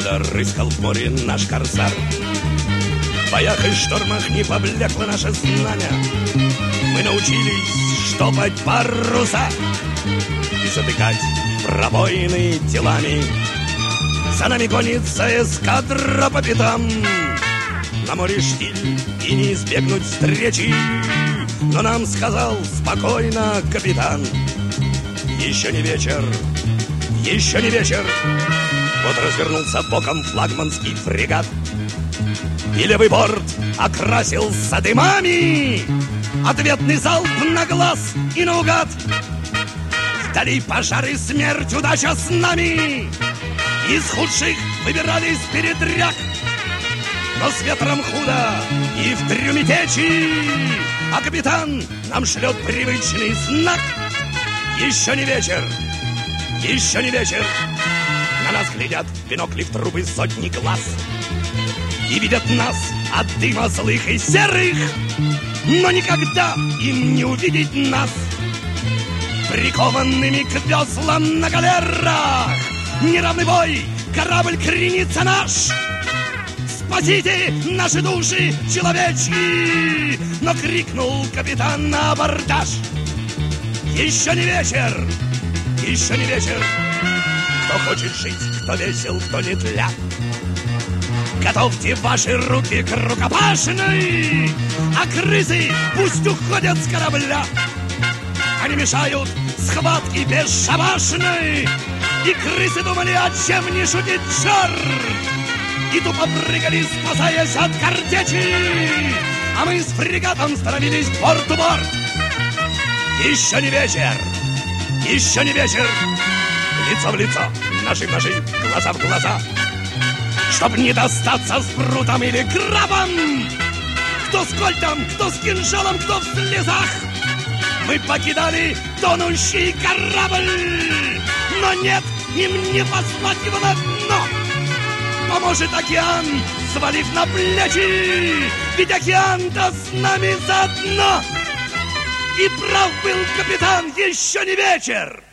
Неволя рыскал в море наш корсар. В боях и штормах не поблекло наше знамя. Мы научились штопать паруса и затыкать пробоины телами. За нами гонится эскадра по пятам. На море штиль и не избегнуть встречи. Но нам сказал спокойно капитан: еще не вечер, еще не вечер. Вот развернулся боком флагманский фрегат, и левый борт окрасился дымами. Ответный залп на глаз и наугад. Вдали пожары, смерть, удача с нами. Из худших выбирались передряг. Но с ветром худо и в трюме течи. А капитан нам шлет привычный знак: еще не вечер, еще не вечер. На нас глядят в бинокли в трубы сотни глаз и видят нас от дыма злых и серых. Но никогда им не увидеть нас прикованными к веслам на галерах. Неравный бой, корабль кренится наш. Спасите наши души человечьи! Но крикнул капитан на абордаж: еще не вечер, еще не вечер. Кто хочет жить, кто весел, кто не тля, готовьте ваши руки к рукопашной. А крысы пусть уходят с корабля. Они мешают схватке бесшабашной. И крысы думали, о чем не шутит черт, и тупо прыгали, спасаясь от картечи. А мы с фрегатом становились борт-у-борт. Еще не вечер, еще не вечер. Лицо в лицо, ножи в ножи, глаза в глаза, чтоб не достаться с прутом или крабом. Кто с кольтом, кто с кинжалом, кто в слезах. Мы покидали тонущий корабль. Но нет, им не послать его на дно. Поможет океан, свалив на плечи. Ведь океан-то с нами заодно. И прав был капитан, еще не вечер.